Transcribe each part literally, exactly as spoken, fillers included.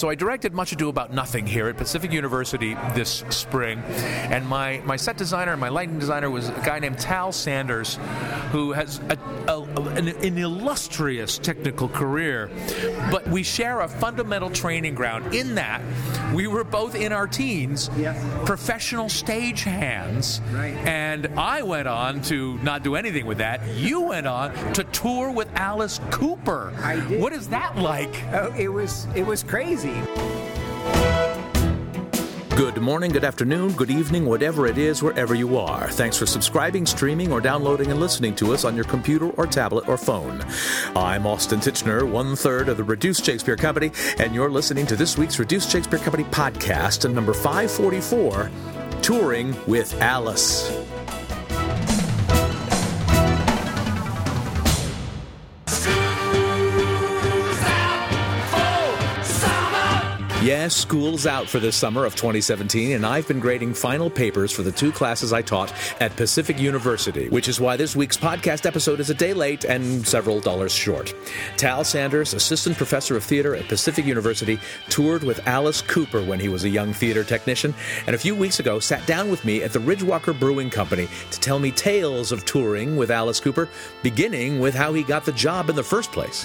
So I directed Much Ado About Nothing here at Pacific University this spring, and my, my set designer and my lighting designer was a guy named Tal Sanders, who has a, a, an, an illustrious technical career, but we share a fundamental training ground in that we were both in our teens, yes. professional stage hands, right. And I went on to not do anything with that. You went on to tour with Alice Cooper. I did. What is that like? Oh, it was it was crazy. Good morning, good afternoon, good evening, whatever it is, wherever you are. Thanks for subscribing, streaming, or downloading and listening to us on your computer or tablet or phone. I'm Austin Tichenor, one-third of the Reduced Shakespeare Company, and you're listening to this week's Reduced Shakespeare Company podcast, number five forty-four, Touring with Alice. Yes, school's out for this summer of twenty seventeen, and I've been grading final papers for the two classes I taught at Pacific University, which is why this week's podcast episode is a day late and several dollars short. Tal Sanders, assistant professor of theater at Pacific University, toured with Alice Cooper when he was a young theater technician, and a few weeks ago sat down with me at the Ridgewalker Brewing Company to tell me tales of touring with Alice Cooper, beginning with how he got the job in the first place.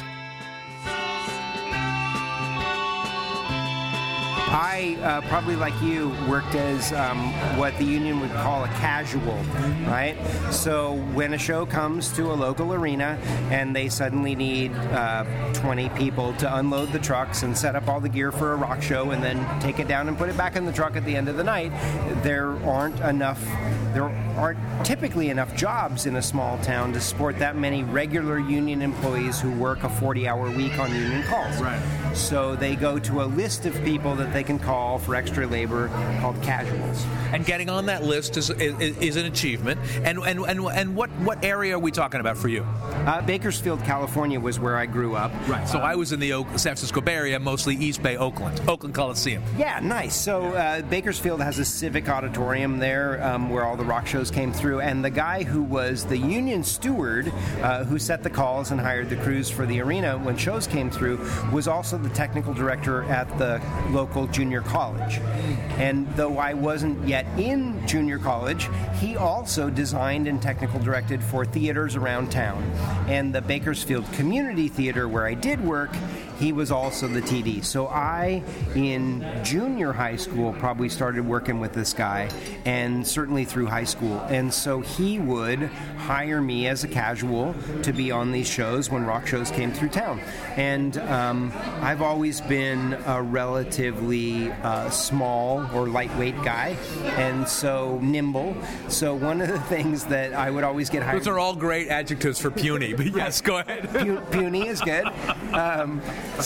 I, uh, probably like you, worked as um, what the union would call a casual, right? So when a show comes to a local arena and they suddenly need uh, twenty people to unload the trucks and set up all the gear for a rock show and then take it down and put it back in the truck at the end of the night, there aren't enough, there aren't typically enough jobs in a small town to support that many regular union employees who work a forty-hour week on union calls. Right. So they go to a list of people that they can call for extra labor called casuals. And getting on that list is is, is an achievement. And and and and what, what area are we talking about for you? Uh, Bakersfield, California was where I grew up. Right. So um, I was in the Oak, San Francisco Bay Area, mostly East Bay, Oakland, Oakland Coliseum. Yeah, nice. So uh, Bakersfield has a civic auditorium there um, where all the rock shows came through. And the guy who was the union steward, uh, who set the calls and hired the crews for the arena when shows came through, was also the technical director at the local junior college. And though I wasn't yet in junior college, he also designed and technical directed for theaters around town. And the Bakersfield Community Theater, where I did work, he was also the T D. So I, in junior high school, probably started working with this guy, and certainly through high school. And so he would hire me as a casual to be on these shows when rock shows came through town. And um, I've always been a relatively uh, small or lightweight guy, and so nimble. So one of the things that I would always get hired... Those are all great adjectives for puny, but yes, go ahead. Pu- puny is good. Um,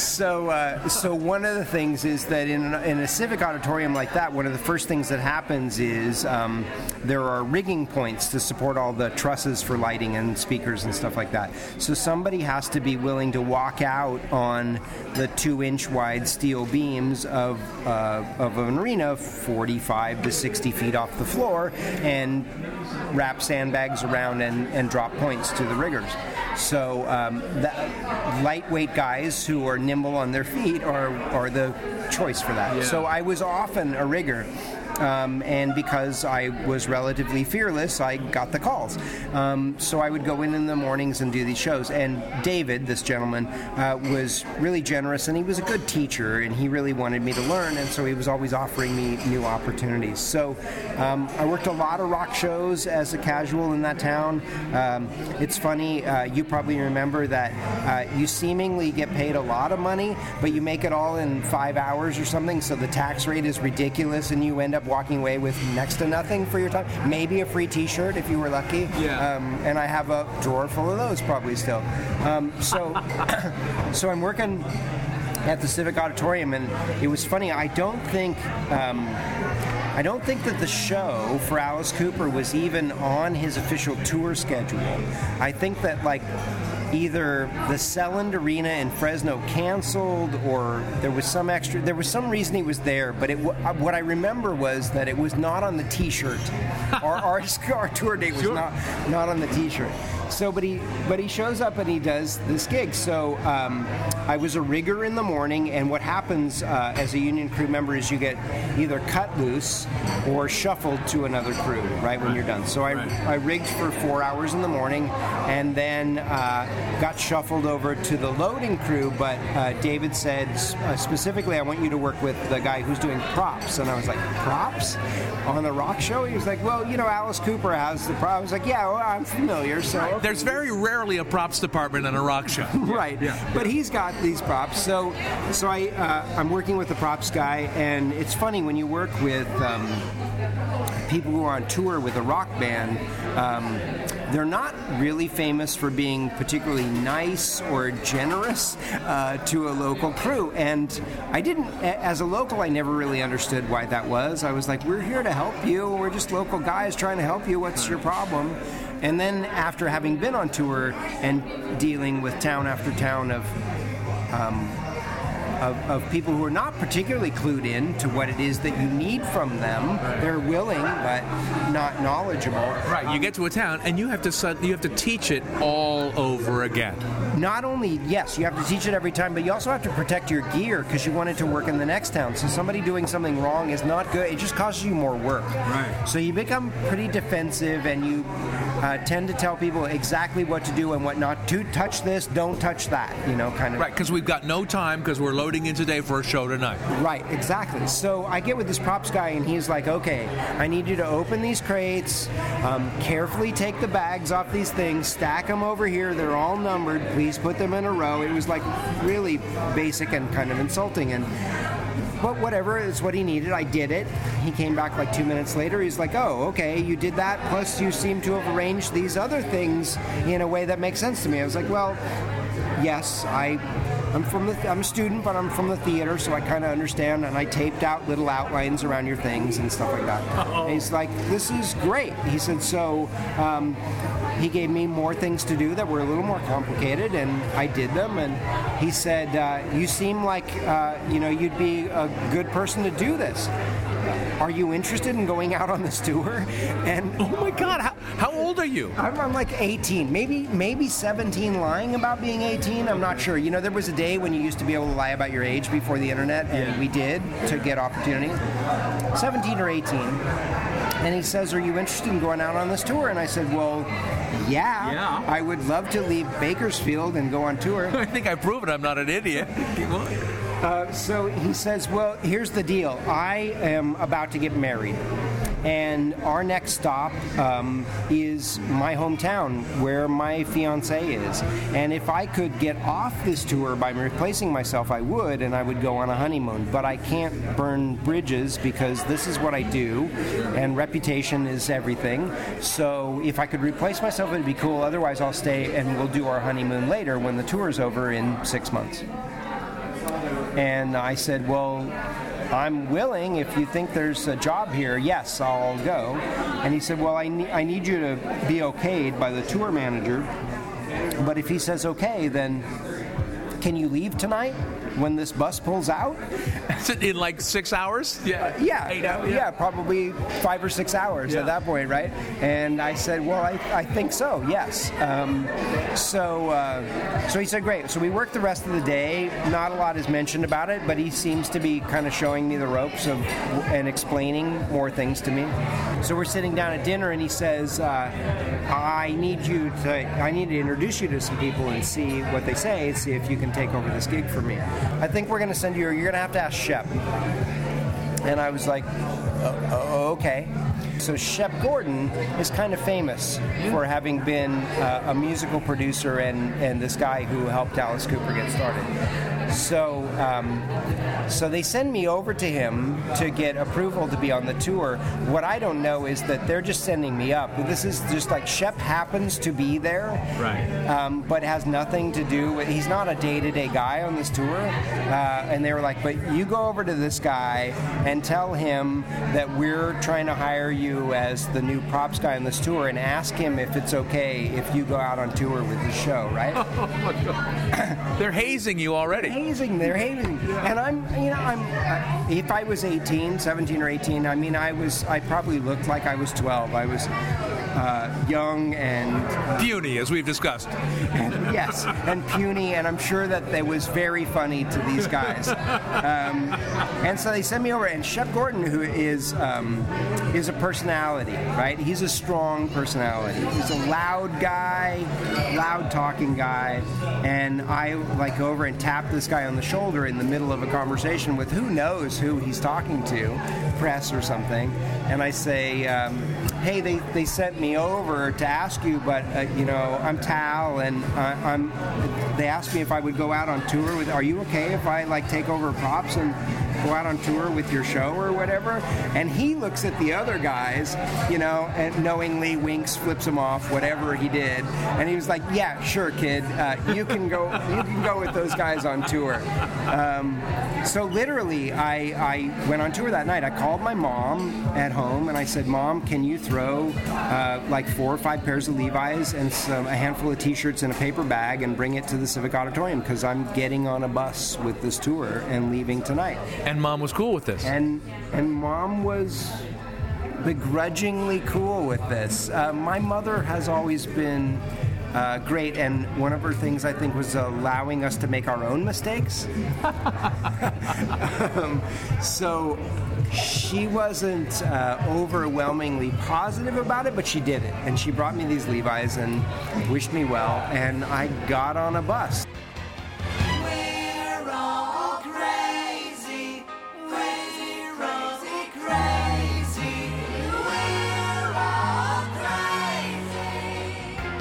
so uh, so one of the things is that in, in a civic auditorium like that, one of the first things that happens is um, there are rigging points to support all the trusses for lighting and speakers and stuff like that. So somebody has to be willing to walk out on the two-inch wide steel beams of uh, of an arena forty-five to sixty feet off the floor and wrap sandbags around and, and drop points to the riggers. So um, that, lightweight guys who are nimble on their feet are, are the choice for that. Yeah. So I was often a rigger. Um, and because I was relatively fearless, I got the calls. Um, so I would go in in the mornings and do these shows. And David, this gentleman, uh, was really generous, and he was a good teacher, and he really wanted me to learn, and so he was always offering me new opportunities. So um, I worked a lot of rock shows as a casual in that town. Um, it's funny, uh, you probably remember that uh, you seemingly get paid a lot of money, but you make it all in five hours or something, so the tax rate is ridiculous, and you end up walking away with next to nothing for your time. Maybe a free T-shirt if you were lucky. Yeah. Um, and I have a drawer full of those probably still. Um, so, so I'm working at the Civic Auditorium, and it was funny. I don't think. Um, I don't think that the show for Alice Cooper was even on his official tour schedule. I think that like either the Selland Arena in Fresno canceled, or there was some extra. There was some reason he was there, but it, what I remember was that it was not on the T-shirt. our, our our tour date was Sure. not not on the T-shirt. So, but he, but he shows up and he does this gig. So, um, I was a rigger in the morning, and what happens uh, as a union crew member is you get either cut loose or shuffled to another crew, right, when you're done. So I, right. I rigged for four hours in the morning, and then uh, got shuffled over to the loading crew, but uh, David said, uh, specifically, I want you to work with the guy who's doing props. And I was like, props? On the rock show? He was like, well, you know, Alice Cooper has the props. I was like, yeah, well, I'm familiar. So right. There's very rarely a props department in a rock show. Right. Yeah. But he's got these props. So so I, uh, I'm working with the props guy, and it's funny when you work with um, people who are on tour with a rock band, um, they're not really famous for being particularly nice or generous uh, to a local crew. And I didn't, as a local, I never really understood why that was. I was like, we're here to help you. We're just local guys trying to help you. What's your problem? And then after having been on tour and dealing with town after town of um, Of, of people who are not particularly clued in to what it is that you need from them. Right. They're willing, but not knowledgeable. Right. You get to a town, and you have to you have to teach it all over again. Not only, yes, you have to teach it every time, but you also have to protect your gear because you want it to work in the next town. So somebody doing something wrong is not good. It just causes you more work. Right. So you become pretty defensive, and you uh, tend to tell people exactly what to do and what not to. Touch this, don't touch that, you know, kind of. Right, because we've got no time because we're loading in today for a show tonight. Right, exactly. So I get with this props guy, and he's like, okay, I need you to open these crates, um, carefully take the bags off these things, stack them over here, they're all numbered, please put them in a row. It was like really basic and kind of insulting, and but whatever, it's what he needed. I did it. He came back like two minutes later. He's like, oh, okay, you did that, plus you seem to have arranged these other things in a way that makes sense to me. I was like, well, yes, I... I'm from the. I'm a student, but I'm from the theater, so I kind of understand. And I taped out little outlines around your things and stuff like that. Uh-oh. And he's like, "This is great." He said. So um, he gave me more things to do that were a little more complicated, and I did them. And he said, uh, "You seem like uh, you know you'd be a good person to do this. Are you interested in going out on this tour?" And oh my God, how, how old are you? I'm, I'm like eighteen, maybe maybe seventeen, lying about being eighteen. I'm not sure. You know, there was a day when you used to be able to lie about your age before the internet, and yeah. we did to get opportunity. seventeen or eighteen. And he says, "Are you interested in going out on this tour?" And I said, "Well, yeah, yeah. I would love to leave Bakersfield and go on tour." I think I've proven I'm not an idiot. Uh, so he says, well, here's the deal. I am about to get married, and our next stop um, is my hometown where my fiancée is. And if I could get off this tour by replacing myself, I would, and I would go on a honeymoon. But I can't burn bridges because this is what I do, and reputation is everything. So if I could replace myself, it'd be cool. Otherwise, I'll stay, and we'll do our honeymoon later when the tour is over in six months. And I said, well, I'm willing. If you think there's a job here, yes, I'll go. And he said, well, I, ne- I need you to be okayed by the tour manager. But if he says okay, then can you leave tonight when this bus pulls out? In like six hours? Yeah. Uh, yeah, Eight hours, yeah. yeah. Probably five or six hours yeah. at that point, right? And I said, well, I, I think so, yes. Um, so uh, so he said, great. So we worked the rest of the day. Not a lot is mentioned about it, but he seems to be kind of showing me the ropes of and explaining more things to me. So we're sitting down at dinner, and he says, uh, I need you to, I need to introduce you to some people and see what they say, see if you can take over this gig for me. I think we're going to send you, you're going to have to ask Shep. And I was like, oh, okay. So Shep Gordon is kind of famous for having been uh, a musical producer and, and this guy who helped Alice Cooper get started. So um, so they send me over to him to get approval to be on the tour. What I don't know is that they're just sending me up. This is just like Shep happens to be there, right? Um, but has nothing to do with, he's not a day-to-day guy on this tour. Uh, and they were like, but you go over to this guy and tell him that we're trying to hire you as the new props guy on this tour, and ask him if it's okay if you go out on tour with the show, right? Oh my God. They're hazing you already. Hazing, they're hazing, and I'm, you know, I'm. Uh, if I was eighteen, seventeen or eighteen, I mean, I was, I probably looked like I was twelve. I was, uh, young and uh, puny, as we've discussed. And, yes, and puny, and I'm sure that it was very funny to these guys. Um, and so they sent me over, and Shep Gordon, who is um, is a personality, right? He's a strong personality. He's a loud guy, loud talking guy, and I like go over and tap this guy on the shoulder in the middle of a conversation with who knows who he's talking to, press or something, and I say, um, hey, they, they sent me over to ask you, but uh, you know, I'm Tal, and I, I'm. They asked me if I would go out on tour with. Are you okay if I like take over props and go out on tour with your show or whatever? And he looks at the other guys, you know, and knowingly winks, flips them off, whatever he did, and he was like, "Yeah, sure, kid, uh, you can go. You can go with those guys on tour." Um, so literally, I I went on tour that night. I called my mom at home and I said, "Mom, can you throw uh, like four or five pairs of Levi's and some, a handful of T-shirts in a paper bag and bring it to the Civic Auditorium because I'm getting on a bus with this tour and leaving tonight." And Mom was cool with this. And and Mom was begrudgingly cool with this. Uh, my mother has always been uh, great, and one of her things I think was allowing us to make our own mistakes. um, so she wasn't uh, overwhelmingly positive about it, but she did it. And she brought me these Levi's and wished me well, and I got on a bus. We're all crazy, crazy, Rosie, crazy. We're all crazy.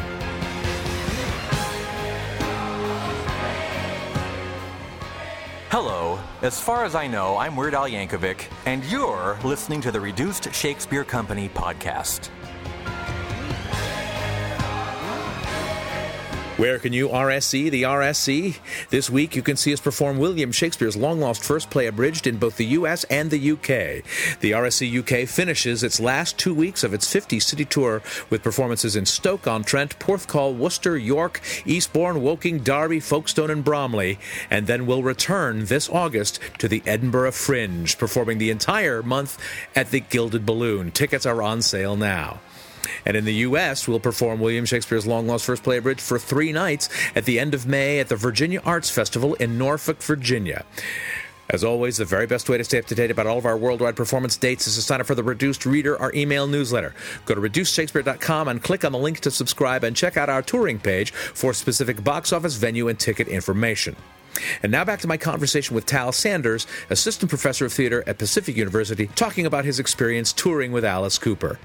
Hello. As far as I know, I'm Weird Al Yankovic, and you're listening to the Reduced Shakespeare Company podcast. Where can you R S C the R S C? This week you can see us perform William Shakespeare's long-lost first play abridged in both the U S and the U K. The R S C U K finishes its last two weeks of its fifty-city tour with performances in Stoke-on-Trent, Porthcawl, Worcester, York, Eastbourne, Woking, Derby, Folkestone, and Bromley, and then will return this August to the Edinburgh Fringe, performing the entire month at the Gilded Balloon. Tickets are on sale now. And in the U S, we'll perform William Shakespeare's long-lost first play abridged for three nights at the end of May at the Virginia Arts Festival in Norfolk, Virginia. As always, the very best way to stay up to date about all of our worldwide performance dates is to sign up for the Reduced Reader, our email newsletter. Go to reduced shakespeare dot com and click on the link to subscribe and check out our touring page for specific box office, venue, and ticket information. And now back to my conversation with Tal Sanders, assistant professor of theater at Pacific University, talking about his experience touring with Alice Cooper.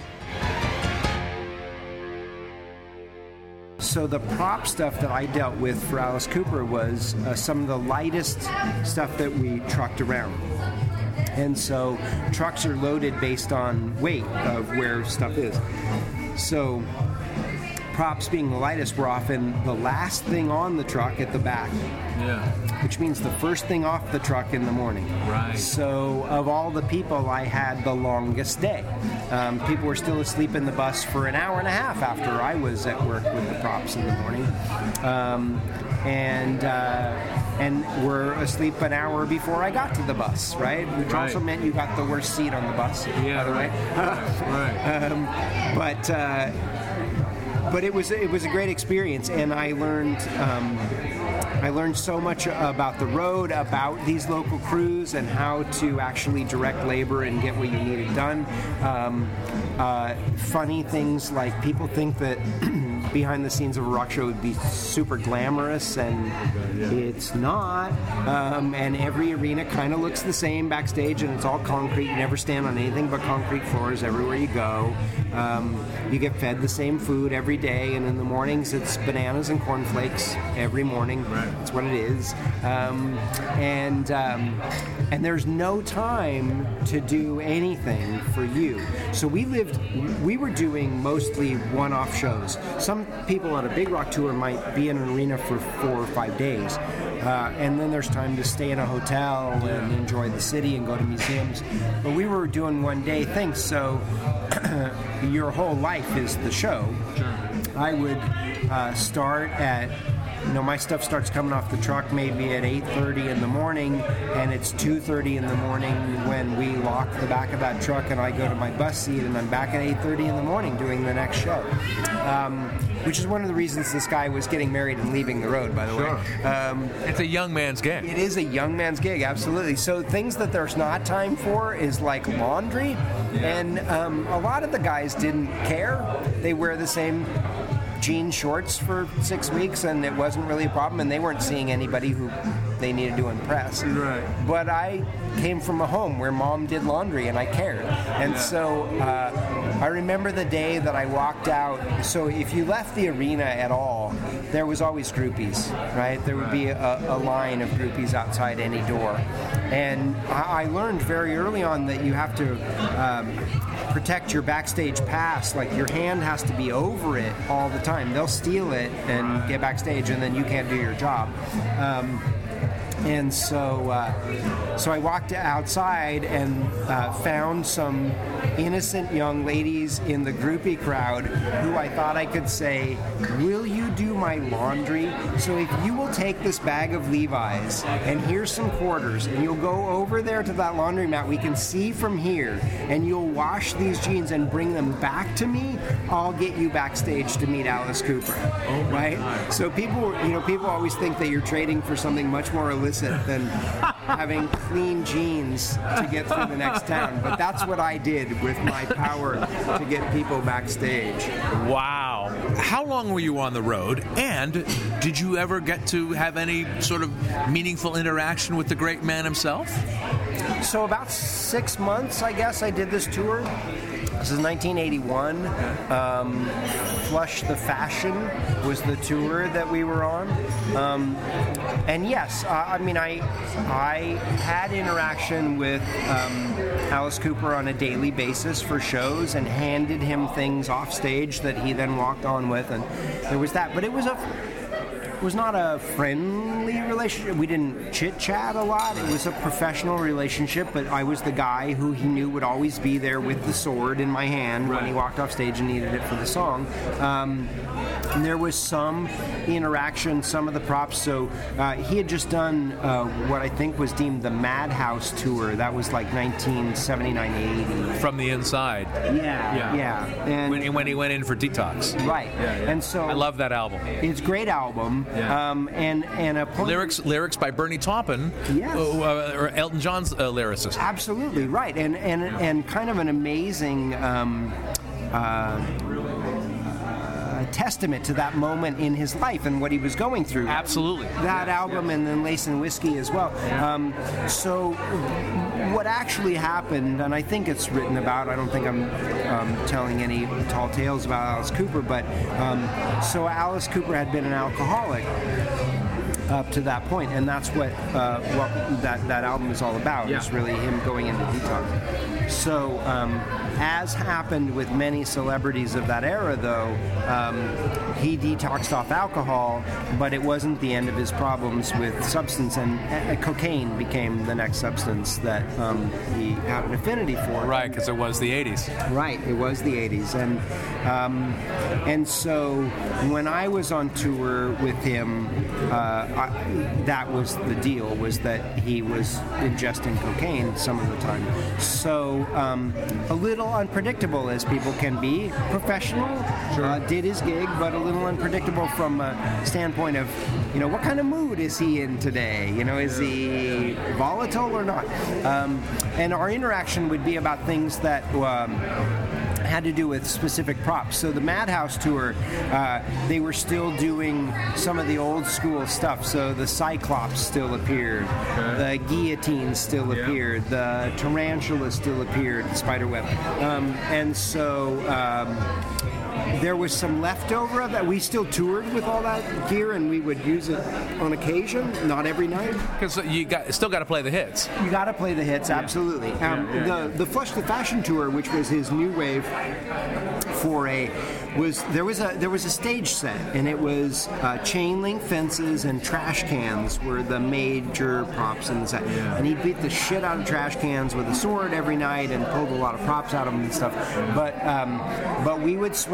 So the prop stuff that I dealt with for Alice Cooper was uh, some of the lightest stuff that we trucked around. And so trucks are loaded based on weight of where stuff is. So props being the lightest were often the last thing on the truck at the back. Yeah. Which means the first thing off the truck in the morning. Right. So of all the people, I had the longest day. Um, people were still asleep in the bus for an hour and a half after I was at work with the props in the morning. Um, and uh, and were asleep an hour before I got to the bus, right? Which Right. also meant you got the worst seat on the bus, Yeah, by the way. right. um, but... Uh, But it was it was a great experience, and I learned um, I learned so much about the road, about these local crews, and how to actually direct labor and get what you needed done. Um, uh, funny things like people think that behind the scenes of a rock show would be super glamorous, and it's not. Um, and every arena kind of looks the same backstage, and it's all concrete. You never stand on anything but concrete floors everywhere you go. Um, you get fed the same food every day, and in the mornings it's bananas and cornflakes every morning. Right. That's what it is. Um, and um, and there's no time to do anything for you. So we lived, we were doing mostly one-off shows. Some people on a big rock tour might be in an arena for four or five days. Uh, and then there's time to stay in a hotel and enjoy the city and go to museums. But we were doing one-day things, so your whole life is the show. Sure. I would uh, start at you know, my stuff starts coming off the truck maybe at eight thirty in the morning, and it's two thirty in the morning when we lock the back of that truck, and I go to my bus seat, and I'm back at eight thirty in the morning doing the next show. Um, which is one of the reasons this guy was getting married and leaving the road, by the Sure. way. Um, It's a young man's gig. It is a young man's gig, absolutely. So things that there's not time for is like laundry, and um, a lot of the guys didn't care. They wear the same jean shorts for six weeks, and it wasn't really a problem, and they weren't seeing anybody who they needed to impress. Right. But I came from a home where mom did laundry, and I cared. And so uh, I remember the day that I walked out. So if you left the arena at all, there was always groupies, right? There would be a, a line of groupies outside any door. And I, I learned very early on that you have to um, protect your backstage pass. Like, your hand has to be over it all the time. They'll steal it and get backstage, and then you can't do your job. Um, And so, uh, so I walked outside and uh, found some innocent young ladies in the groupie crowd who I thought I could say, "Will you do my laundry? So if you will take this bag of Levi's and here's some quarters, and you'll go over there to that laundromat we can see from here, and you'll wash these jeans and bring them back to me, I'll get you backstage to meet Alice Cooper." Oh, right? God. So people, you know, people always think that you're trading for something much more illicit than having clean jeans to get through the next town. But that's what I did with my power to get people backstage. Wow. How long were you on the road? And did you ever get to have any sort of meaningful interaction with the great man himself? So about six months, I guess, I did this tour. This is nineteen eighty-one. Um, Flush the Fashion was the tour that we were on. Um, and yes, uh, I mean, I I had interaction with um, Alice Cooper on a daily basis for shows, and handed him things off stage that he then walked on with, and there was that. But it was a It was not a friendly relationship. We didn't chit-chat a lot. It was a professional relationship, but I was the guy who he knew would always be there with the sword in my hand when he walked off stage and needed it for the song. Um, and there was some interaction, some of the props. So uh, he had just done uh, what I think was deemed the Madhouse tour. That was like nineteen seventy-nine eighty. From the inside. Yeah, yeah. yeah. And When he, when he went in for Detox. Right. Yeah, yeah. And so I love that album. It's a great album. Yeah. Um, and and a point Lyrics lyrics by Bernie Taupin, Yes. uh, or Elton John's uh, lyricist. Absolutely right, and and and kind of an amazing um, uh, uh, testament to that moment in his life and what he was going through. Absolutely. That album, and then Lace and Whiskey as well. Um, so what actually happened, and I think it's written about, I don't think I'm um, telling any tall tales about Alice Cooper, but um, so Alice Cooper had been an alcoholic up to that point, and that's what uh, what that, that album is all about. Yeah. It's really him going into detox. So, um, as happened with many celebrities of that era, though, um, he detoxed off alcohol, but it wasn't the end of his problems with substance, and uh, cocaine became the next substance that um, he had an affinity for. Right, because it was the eighties. Right, it was the eighties, and um, and so when I was on tour with him, uh, I, that was the deal, was that he was ingesting cocaine some of the time. So um, a little unpredictable as people can be. Professional, uh, did his gig, but a little unpredictable from a standpoint of, you know, what kind of mood is he in today? You know, is he volatile or not? Um, and our interaction would be about things that um, had to do with specific props. So the Madhouse tour, uh, they were still doing some of the old school stuff. So the Cyclops still appeared, okay. The guillotine still yeah. appeared, the tarantula still appeared, the spiderweb. Um, and so um, there was some leftover of that. We still toured with all that gear, and we would use it on occasion, not every night. Because you got still got to play the hits. You got to play the hits, absolutely. Yeah. Um, Yeah, yeah, the yeah. the Flush the Fashion tour, which was his new wave foray, was there was a there was a stage set, and it was uh, chain link fences and trash cans were the major props in the set. Yeah. And he beat the shit out of trash cans with a sword every night, and pulled a lot of props out of them and stuff. But um, but we would swing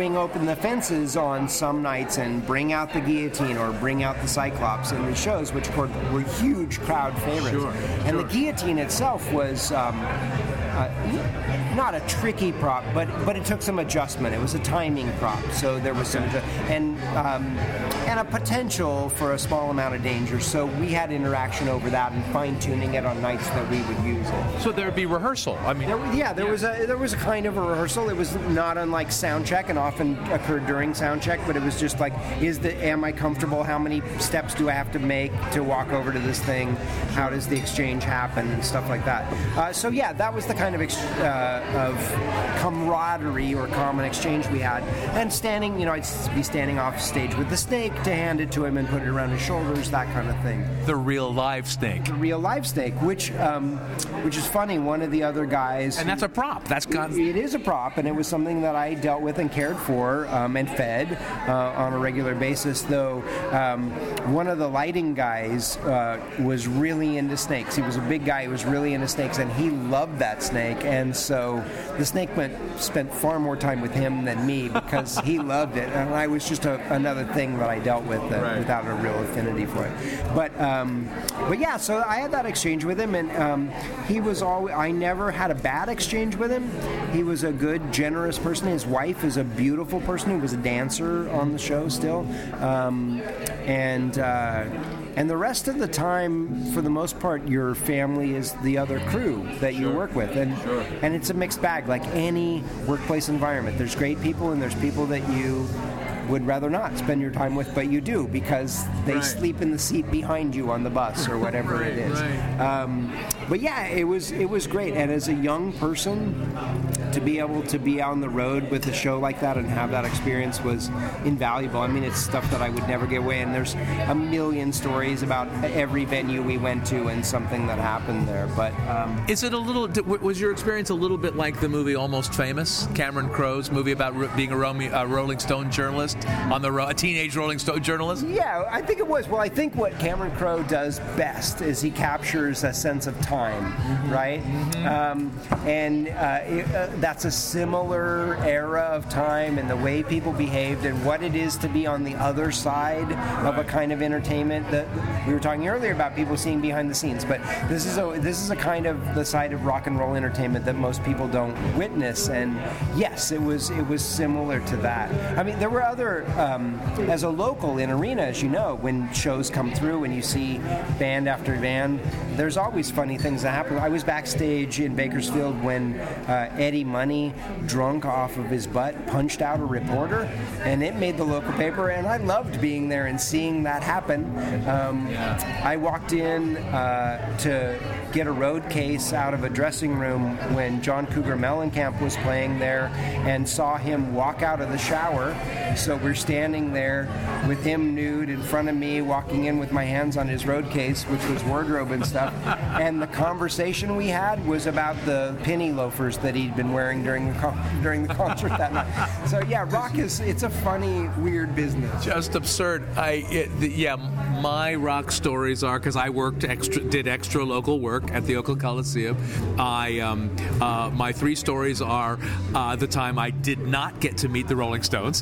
swing open the fences on some nights and bring out the guillotine or bring out the Cyclops in the shows, which were, were huge crowd favorites. Sure, and sure. the guillotine itself was um, uh, not a tricky prop, but but it took some adjustment. It was a timing prop, so there was some adju- and um, and a potential for a small amount of danger. So we had interaction over that and fine tuning it on nights that we would use it. So there'd be rehearsal. I mean, There, was- yeah, there was a there was a kind of a rehearsal. It was not unlike sound check, and often occurred during sound check. But it was just like, is the am I comfortable? How many steps do I have to make to walk over to this thing? How does the exchange happen and stuff like that? Uh, so yeah, that was the kind of ex- uh, of camaraderie or common exchange we had. And standing, you know, I'd be standing off stage with the snake to hand it to him and put it around his shoulders, that kind of thing. the real live snake. The real live snake, which um, which is funny. One of the other guys, And that's a prop. That's got... it is a prop, and it was something that I dealt with and cared for um, and fed uh, on a regular basis. Though um, one of the lighting guys uh, was really into snakes. He was a big guy. He was really into snakes, and he loved that snake. And so the snake went spent far more time with him than me because he loved it, and I was just a, another thing that I dealt with uh, Right. without a real affinity for it. But um, but yeah, so I had that exchange with him, and um, he was all. I never had a bad exchange with him. He was a good, generous person. His wife is a beautiful person who was a dancer on the show still, um, and. Uh, And the rest of the time, for the most part, your family is the other crew that you work with. And and it's a mixed bag, like any workplace environment. There's great people and there's people that you would rather not spend your time with, but you do because they Right. sleep in the seat behind you on the bus or whatever Right, it is. right. Um, but yeah, it was it was great. And as a young person, to be able to be on the road with a show like that and have that experience was invaluable. I mean, it's stuff that I would never get away. And there's a million stories about every venue we went to and something that happened there. But um, Is it a little? Was your experience a little bit like the movie Almost Famous, Cameron Crowe's movie about ro- being a, Romy, a Rolling Stone journalist on the ro- a teenage Rolling Stone journalist? yeah, I think it was. Well, I think what Cameron Crowe does best is he captures a sense of time, right? Um, and uh, it, uh, that's a similar era of time and the way people behaved and what it is to be on the other side of a kind of entertainment. That we were talking earlier about people seeing behind the scenes, but this is a this is a kind of the side of rock and roll entertainment that most people don't witness. And yes, it was it was similar to that. I mean, there were other um, as a local in Arena, as you know, when shows come through and you see band after band, there's always funny things that happen. I was backstage in Bakersfield when uh, Eddie Money, drunk off of his butt, punched out a reporter, and it made the local paper, and I loved being there and seeing that happen. Um, I walked in uh, to get a road case out of a dressing room when John Cougar Mellencamp was playing there and saw him walk out of the shower. So we're standing there with him nude in front of me, walking in with my hands on his road case, which was wardrobe and stuff. And the conversation we had was about the penny loafers that he'd been wearing during the con- during the concert that night. So yeah, rock is it's a funny, weird business. Just absurd. I it, the, yeah, my rock stories are because I worked extra, did extra local work at the Oakland Coliseum. I um, uh, my three stories are uh, the time I did not get to meet the Rolling Stones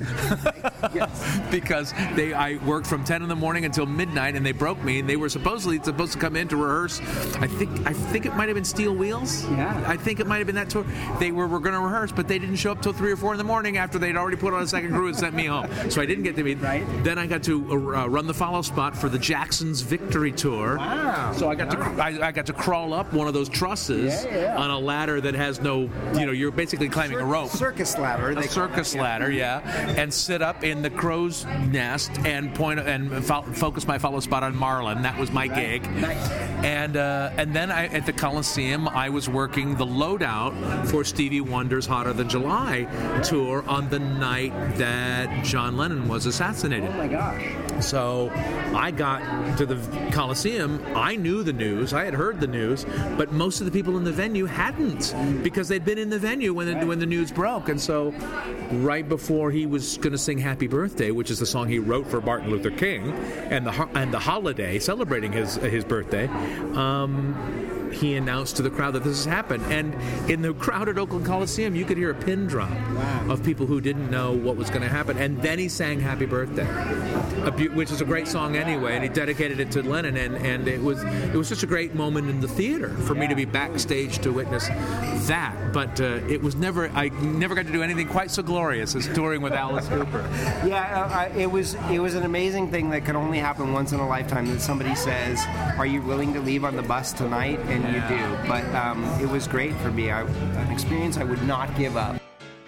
because they I worked from ten in the morning until midnight, and they broke me, and they were supposedly supposed to come in to rehearse. I think I think it might have been Steel Wheels. Yeah. I think it might have been that tour. They were, were going to rehearse, but they didn't show up till three or four in the morning after they'd already put on a second crew and sent me home. So I didn't get to meet. Right. Then I got to uh, run the follow spot for the Jacksons Victory Tour. Wow. So I got to I, I got to crawl up one of those trusses Yeah, yeah. on a ladder that has no, you know, you're basically climbing a rope. Circus ladder. A they call circus it. ladder, yeah, and sit up in the crow's nest and point and fo- focus my follow spot on Marlon. That was my gig. Nice. And uh, and then I, at the Coliseum, I was working the loadout for Stevie Wonder's Hotter Than July tour on the night that John Lennon was assassinated. Oh my gosh. So I got to the Coliseum. I knew the news. I had heard the news, but most of the people in the venue hadn't because they'd been in the venue when the, when the news broke. And so right before he was going to sing Happy Birthday, which is the song he wrote for Martin Luther King, and the ho- and the holiday celebrating his his birthday, um, he announced to the crowd that this has happened. And in the crowded Oakland Coliseum, you could hear a pin drop Wow. of people who didn't know what was going to happen. And then he sang Happy Birthday, a bu- which is a great song anyway, and he dedicated it to Lennon. And, and it was it was just a great moment in the theater for me to be backstage to witness that. But uh, it was never, I never got to do anything quite so glorious as touring with Alice Cooper. Yeah, uh, I- it was it was an amazing thing that could only happen once in a lifetime, that somebody says, are you willing to leave on the bus tonight? And you do. But um, it was great for me. I, an experience I would not give up.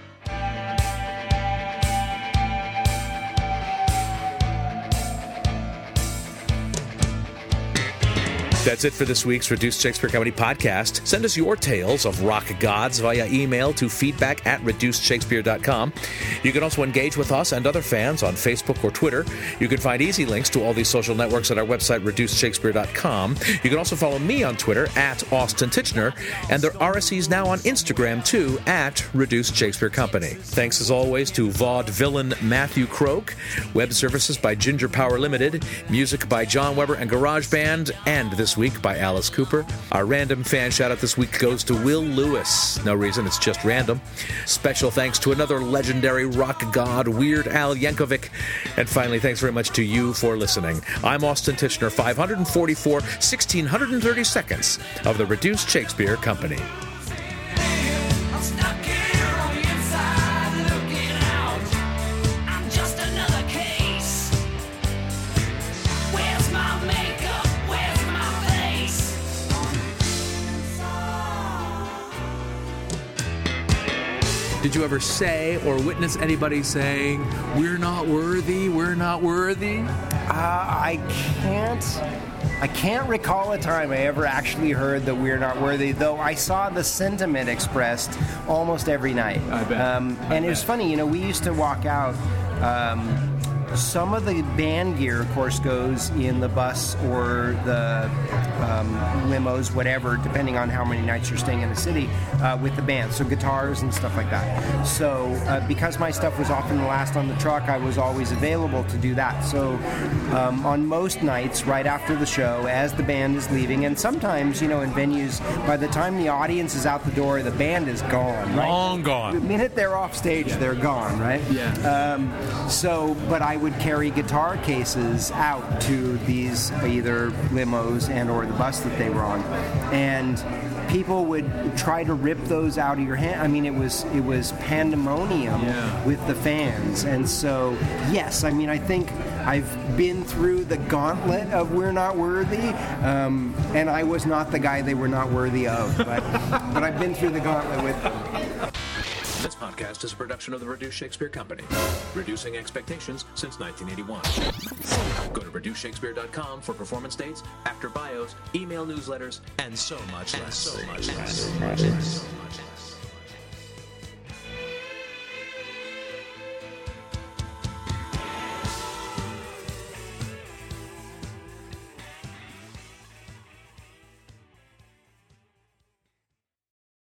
That's it for this week's Reduced Shakespeare Company podcast. Send us your tales of rock gods via email to feedback at reduced shakespeare dot com. You can also engage with us and other fans on Facebook or Twitter. You can find easy links to all these social networks at our website, reduced shakespeare dot com. You can also follow me on Twitter at Austin Titchener, and there are R S Es now on Instagram too, at Reduced Shakespeare Company. Thanks as always to vaudevillain Matthew Croak, web services by Ginger Power Limited, music by John Weber and GarageBand, and this week by Alice Cooper. Our random fan shout out this week goes to Will Lewis. No reason, it's just random. Special thanks to another legendary rock god, Weird Al Yankovic. And finally, thanks very much to you for listening. I'm Austin Titchener, five forty-four, one thousand six hundred thirty seconds of the Reduced Shakespeare Company. I'm stuck here on the inside looking out. I'm just another case. Where's my makeup? Where's my face? Did you ever say or witness anybody saying, we're not worthy, we're not worthy? Uh, I can't. I can't recall a time I ever actually heard that we're not worthy, though I saw the sentiment expressed almost every night. I bet. Um, I and it was bet. funny, you know, we used to walk out. Um, some of the band gear, of course, goes in the bus or the um, limos, whatever, depending on how many nights you're staying in the city uh, with the band. So guitars and stuff like that. So uh, because my stuff was often the last on the truck, I was always available to do that. So um, on most nights, right after the show, as the band is leaving, and sometimes, you know, in venues, by the time the audience is out the door, the band is gone. Right? Long gone. The minute they're off stage, they're gone, right? Yeah. Um, so, but I would carry guitar cases out to these either limos and or the bus that they were on, and people would try to rip those out of your hand. I mean, it was it was pandemonium Yeah. with the fans, and so yes, I mean, I think I've been through the gauntlet of we're not worthy, um, and I was not the guy they were not worthy of, but but I've been through the gauntlet with them. This podcast is a production of the Reduced Shakespeare Company, reducing expectations since nineteen eighty-one. Go to reduced shakespeare dot com for performance dates, actor bios, email newsletters, and so much less. So much less.